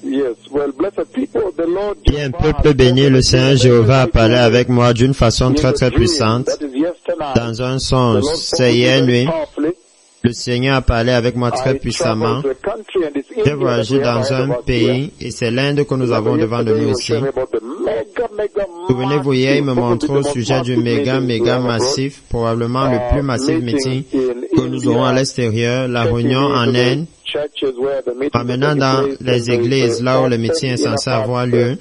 Bien, peuple béni, le Seigneur Jéhovah a parlé avec moi d'une façon très très puissante, dans un songe. C'est hier nuit. Le Seigneur a parlé avec moi très puissamment. J'ai voyagé dans un pays, et c'est l'Inde que nous avons devant de nous ici. Souvenez-vous, hier, il me montrait au sujet du méga massif, probablement le plus massif meeting que nous aurons à l'extérieur, la réunion en Inde, maintenant dans les églises, là où le meeting est censé avoir lieu,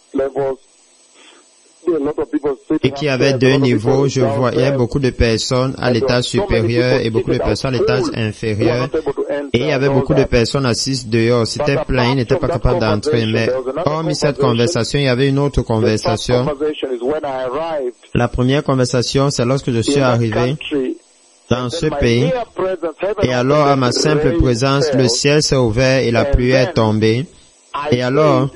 et qui avait deux niveaux. Je voyais beaucoup de personnes à l'étage supérieur et beaucoup de personnes à l'étage inférieur. Et il y avait beaucoup de personnes assises dehors. C'était plein, ils n'étaient pas capables d'entrer. Mais hormis cette conversation, il y avait une autre conversation. La première conversation, c'est lorsque je suis arrivé dans ce pays. Et alors, à ma simple présence, le ciel s'est ouvert et la pluie est tombée. Et alors,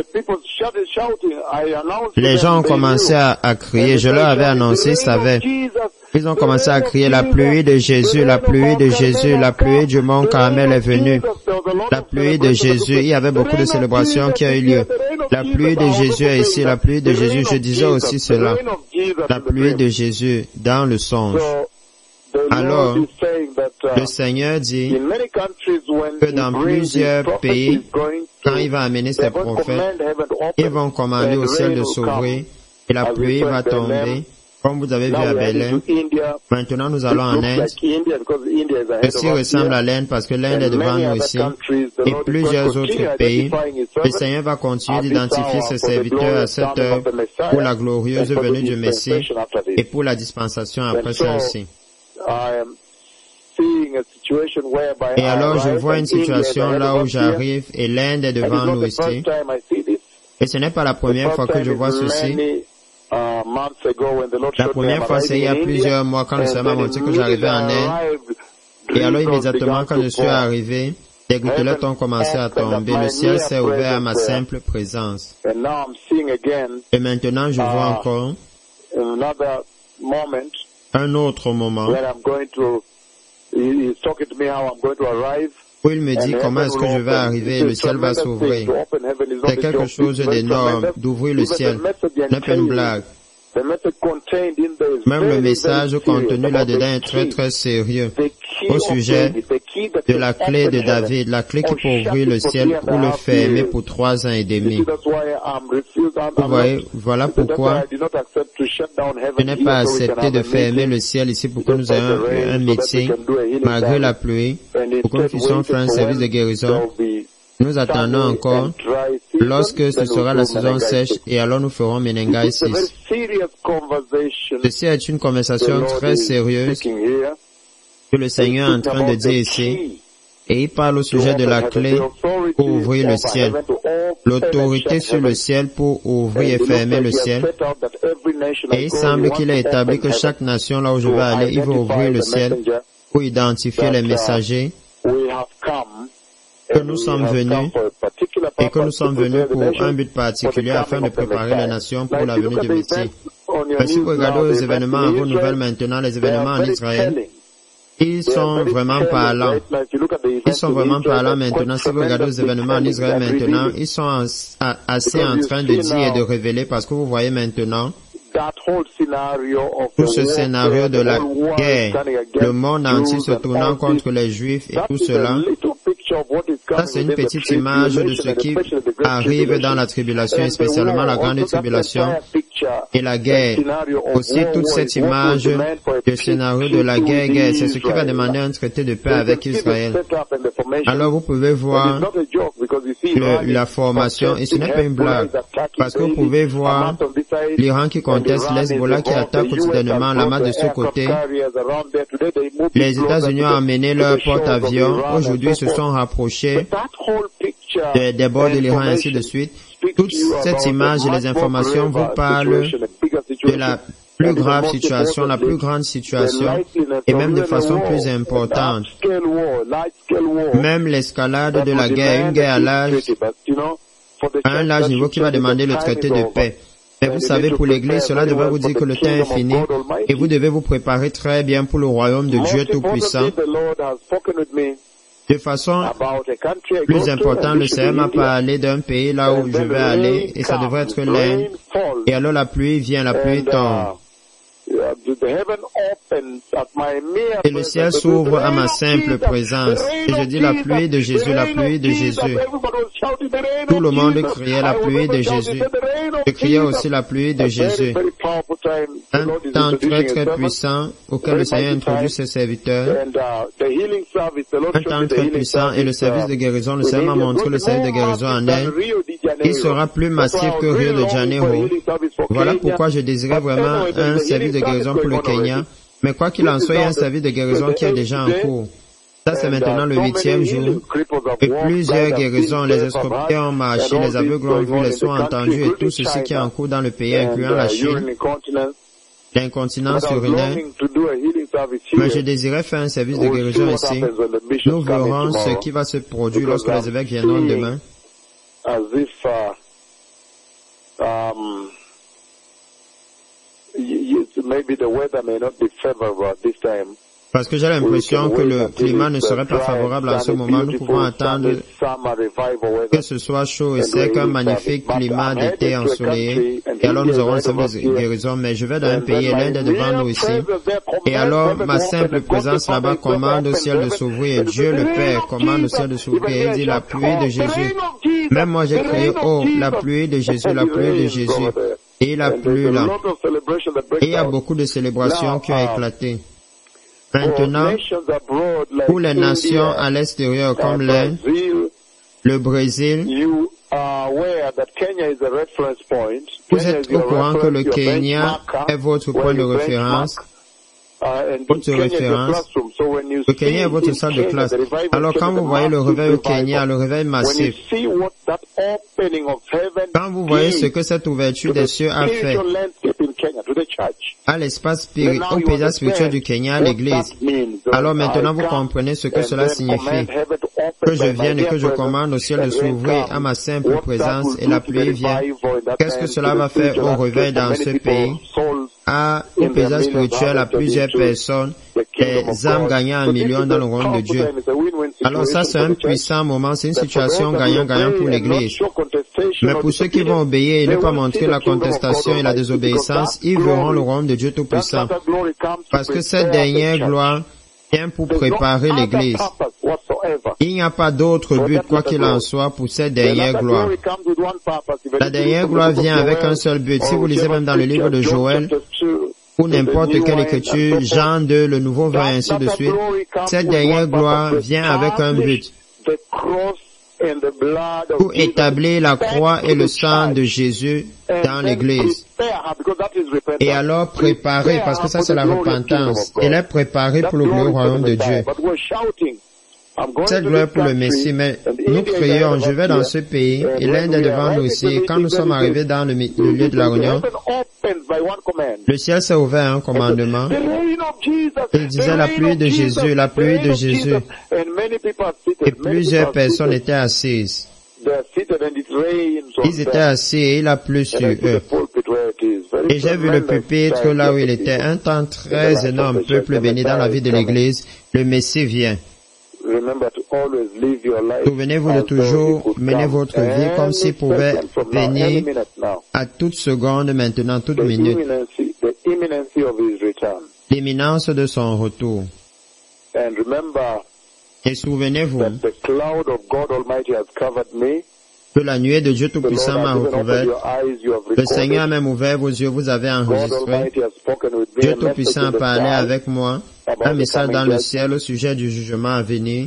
les gens ont commencé à crier. Je leur avais annoncé, ils savaient. Ils ont commencé à crier, la pluie de Jésus, la pluie de Jésus, la pluie du mont Carmel est venue. La pluie de Jésus. Il y avait beaucoup de célébrations qui ont eu lieu. La pluie de Jésus est ici, la pluie de Jésus. Je disais aussi cela. La pluie de Jésus dans le songe. Alors, le Seigneur dit que dans plusieurs pays, quand il va amener ses prophètes, ils vont commander au ciel de s'ouvrir et la pluie va tomber, comme vous avez vu à Belém. Maintenant, nous allons en Inde. Ceci ressemble à l'Inde parce que l'Inde est devant nous ici et plusieurs autres pays. Le Seigneur va continuer d'identifier ses serviteurs à cette heure pour la glorieuse venue du Messie et pour la dispensation après celle-ci. Et alors je vois une situation là où j'arrive et l'Inde est devant nous ici. Et ce n'est pas la première fois que je vois ceci. La première fois c'est il y a plusieurs mois quand le Seigneur m'a montré que j'arrivais en Inde. Et alors immédiatement quand je suis arrivé, les gouttelettes ont commencé à tomber. Le ciel s'est ouvert à ma simple présence. Et maintenant je vois encore un autre moment où il me dit comment est-ce que je vais arriver et le ciel va s'ouvrir. C'est quelque chose d'énorme d'ouvrir le ciel. n'est pas une blague. Même le message contenu là-dedans est très très sérieux au sujet de la clé de David, la clé qui peut ouvrir le ciel ou le fermer pour 3 ans et demi. Vous voyez, voilà pourquoi je n'ai pas accepté de fermer le ciel ici pour que nous ayons un meeting malgré la pluie, pour que nous puissions faire un service de guérison. Nous attendons encore lorsque ce sera la saison sèche et alors nous ferons Menengai 6. Ceci est une conversation très sérieuse que le Seigneur est en train de dire ici et il parle au sujet de la clé pour ouvrir le ciel. L'autorité sur le ciel pour ouvrir et fermer le ciel. Et il semble qu'il est établi que chaque nation là où je vais aller, il va ouvrir le ciel pour identifier les messagers que nous sommes venus et que nous sommes venus pour un but particulier afin de préparer les nations pour la venue du Messie. Mais si vous regardez les événements à vos nouvelles maintenant, les événements en Israël, ils sont vraiment parlants. Ils sont vraiment parlants maintenant. Si vous regardez les événements en Israël maintenant, ils sont assez en train de dire et de révéler parce que vous voyez maintenant tout ce scénario de la guerre, le monde entier se tournant contre les Juifs et tout cela. Ça, c'est une petite image de ce qui arrive dans la tribulation, et spécialement la grande tribulation et la guerre. Aussi, toute cette image du scénario de la guerre, c'est ce qui va demander un traité de paix avec Israël. Alors, vous pouvez voir la formation, et ce n'est pas une blague, parce que vous pouvez voir l'Iran qui conteste, l'Hezbollah qui attaque quotidiennement la main de ce côté. Les États-Unis ont amené leur porte-avions. Aujourd'hui, ils se sont rapprochés des bords de l'Iran, ainsi de suite. Toute cette image et les informations vous parlent de la plus grave situation, la plus grande situation, et même de façon plus importante. Même l'escalade de la guerre, une guerre à un large niveau qui va demander le traité de paix. Mais vous savez, pour l'Église, cela devrait vous dire que le temps est fini et vous devez vous préparer très bien pour le royaume de Dieu Tout-Puissant. De façon plus importante, le Seigneur m'a parlé d'un pays là où je vais aller, et ça devrait être l'Inde. Et alors la pluie vient, la pluie tombe. Et le ciel s'ouvre à ma simple présence. Et je dis la pluie de Jésus, la pluie de Jésus. Tout le monde criait la pluie de Jésus. Je criais aussi la pluie de Jésus. Un temps très très puissant auquel le Seigneur introduit ses serviteurs. Un temps très puissant et le service de guérison, le Seigneur m'a montré le service de guérison en Inde. Il sera plus massif que Rio de Janeiro. Voilà pourquoi je désirais vraiment un service de guérison pour le Kenya. Mais quoi qu'il en soit, il y a un service de guérison qui est déjà en cours. Ça, c'est maintenant le 8e jour. Et plusieurs guérisons, les estropiés ont marché, les aveugles ont vu, les sourds ont entendu, et tout ceci qui est en cours dans le pays, incluant la Chine, l'incontinence urinaire. Mais je désirais faire un service de guérison ici. Nous verrons ce qui va se produire lorsque les évêques viendront demain. Maybe the weather may not be favorable this time. Parce que j'ai l'impression que le climat ne serait pas favorable en ce moment. Nous pouvons attendre que ce soit chaud et sec, un magnifique climat d'été ensoleillé. Et alors nous aurons un service de guérison. Mais je vais dans un pays, l'Inde est devant nous ici. Et alors ma simple présence là-bas commande au ciel de s'ouvrir. Et Dieu le Père commande au ciel de s'ouvrir. Il dit la pluie de Jésus. Même moi j'ai crié, oh, la pluie de Jésus, la pluie de Jésus. Et il a plu là. Et il y a beaucoup de célébrations qui ont éclaté. Maintenant, pour les nations à l'extérieur comme l'Inde, le Brésil, vous êtes au courant que le Kenya est votre point de référence. Le Kenya est votre salle de classe. Alors quand vous voyez le réveil au Kenya, le réveil massif, quand vous voyez ce que cette ouverture des cieux a fait à l'espace au paysage spirituel du Kenya, à l'église, alors maintenant vous comprenez ce que cela signifie. Que je vienne et que je commande au ciel de s'ouvrir à ma simple présence et la pluie vient. Qu'est-ce que cela va faire au réveil dans ce pays? Au paysage spirituel à plusieurs personnes, les âmes gagnant 1 million dans le royaume de Dieu. Alors ça, c'est un puissant moment, c'est une situation gagnant-gagnant pour l'Église. Mais pour ceux qui vont obéir et ne pas montrer la contestation et la désobéissance, ils verront le royaume de Dieu tout-puissant. Parce que cette dernière gloire vient pour préparer l'Église. Il n'y a pas d'autre but, quoi qu'il en soit, pour cette dernière gloire. La dernière gloire vient avec un seul but. Si vous lisez même dans le livre de Joël, ou n'importe quelle écriture, Jean 2, le nouveau vin, ainsi de suite, cette dernière gloire vient avec un but. Pour établir la croix et le sang de Jésus dans l'Église. Et alors préparer, parce que ça c'est la repentance, elle est préparée pour le glorieux royaume de Dieu. Cette gloire pour le Messie, mais nous prions, je vais dans ce pays, et l'Inde est devant nous ici, et quand nous sommes arrivés dans le lieu de la réunion, le ciel s'est ouvert à un commandement. Il disait la pluie de Jésus, la pluie de Jésus. Et plusieurs personnes étaient assises. Ils étaient assis et il a plu sur eux. Et j'ai vu le pupitre là où il était. Un temps très énorme, peuple béni dans la vie de l'Église. Le Messie vient. Souvenez-vous de toujours mener votre vie comme s'il pouvait venir à toute seconde maintenant, toute minute. L'imminence de son retour. Et souvenez-vous que la nuée de Dieu Tout-Puissant m'a recouvert. Le Seigneur a même ouvert vos yeux, vous avez enregistré. Dieu Tout-Puissant a parlé avec moi, un message dans le ciel au sujet du jugement à venir.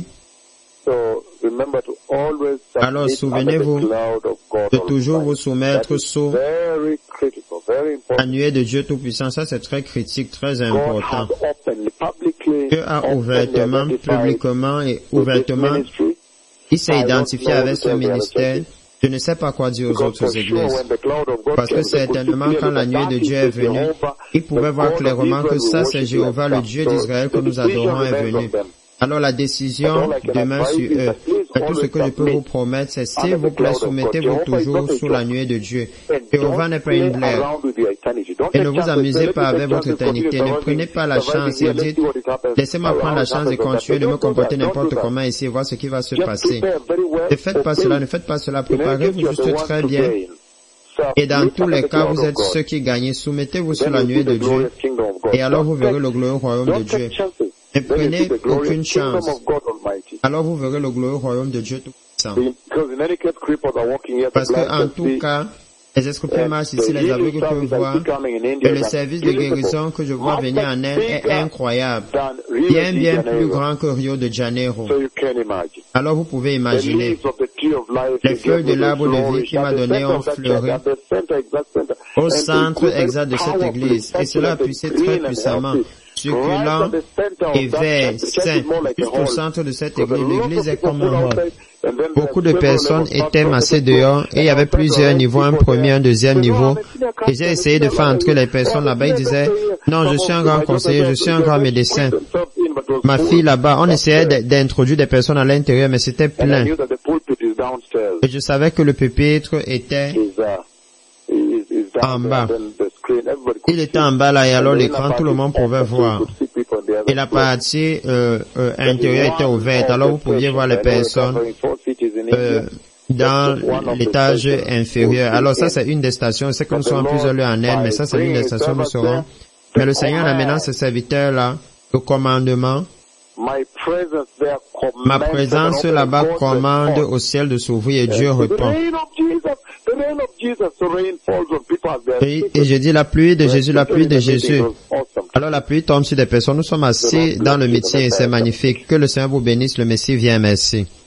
Alors souvenez-vous de toujours vous soumettre sous la nuée de Dieu Tout-Puissant. Ça c'est très critique, très important. Dieu a ouvertement, publiquement et ouvertement, il s'est identifié avec ce ministère. Je ne sais pas quoi dire aux autres églises. Parce que certainement, quand la nuée de Dieu est venue, ils pouvaient voir clairement que ça, c'est Jéhovah, le Dieu d'Israël que nous adorons, est venu. Alors la décision demeure sur eux. Et tout ce que je peux vous promettre, c'est s'il vous plaît, soumettez-vous toujours sous la nuée de Dieu. Jéhovah n'est pas une blague. Et ne vous amusez pas avec votre éternité. Ne prenez pas la chance et dites, laissez-moi prendre la chance de continuer de me comporter n'importe comment ici et voir ce qui va se passer. Ne faites pas cela, ne faites pas cela. Préparez-vous juste très bien. Et dans tous les cas, vous êtes ceux qui gagnent. Soumettez-vous sur la nuée de Dieu. Et alors vous verrez le glorieux royaume de Dieu. Ne prenez aucune chance. Alors vous verrez le glorieux royaume de Dieu tout-puissant. Parce que en tout cas, les escrocs marchent ici, les aveugles peuvent voir, et le service de guérison que je vois venir en Inde est incroyable, bien plus grand que Rio de Janeiro. Alors vous pouvez imaginer, les feuilles de l'arbre de vie qui m'a donné ont fleuri au centre exact de cette église, et cela a poussé très puissamment, succulent et vert, sain, jusqu'au centre de cette église. L'église est comme un rond. Beaucoup de personnes étaient massées dehors et il y avait plusieurs niveaux, un premier, un deuxième niveau. Et j'ai essayé de faire entrer les personnes là-bas. Ils disaient, non, je suis un grand conseiller, je suis un grand médecin. Ma fille là-bas, on essayait d'introduire des personnes à l'intérieur, mais c'était plein. Et je savais que le pupitre était en bas. Il était en bas là et alors l'écran, tout le monde pouvait voir. Et la partie intérieure était ouverte. Alors vous pouviez voir les personnes dans l'étage inférieur. Alors ça c'est une des stations. C'est que nous sommes plusieurs lieux en Inde, mais ça c'est une des stations où nous serons. Mais le Seigneur en amenant ces serviteurs là au commandement. Ma présence là-bas commande au ciel de s'ouvrir et Dieu répond. Et je dis la pluie de Jésus, la pluie de Jésus. Alors la pluie tombe sur des personnes. Nous sommes assis dans le métier et c'est magnifique. Que le Seigneur vous bénisse. Le Messie vient, merci.